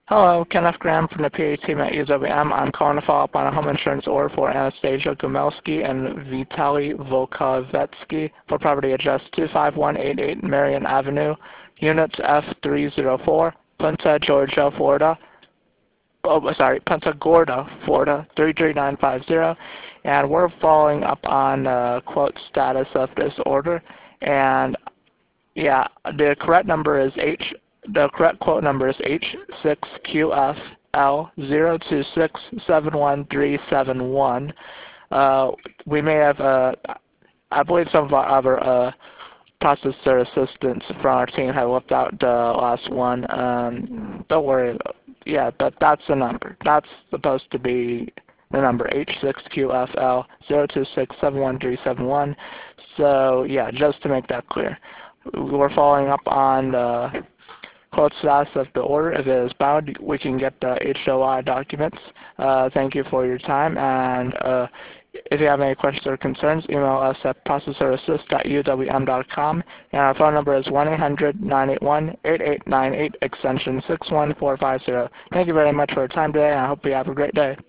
Hello, Kenneth Graham from the PA team at UWM. I'm calling to follow up on a home insurance order for Anastasia Gumelski and Vitaly Volkovetsky for property address 25188 Marion Avenue, Units F304, Punta Gorda, Florida 33950. And we're following up on quote status of this order. And yeah, the correct quote number is H6QFL0267137. We may have, I believe some of our other processor assistants from our team have left out the last one. Don't worry. Yeah, but that's the number. That's supposed to be the number H6QFL0267137. So yeah, just to make that clear. We're following up on the quote status of the order. If it is bound, we can get the HOI documents. Thank you for your time, and if you have any questions or concerns, email us at processoroassist@uwm.com, and our phone number is 1-800-981-8898, extension 61450. Thank you very much for your time today, and I hope you have a great day.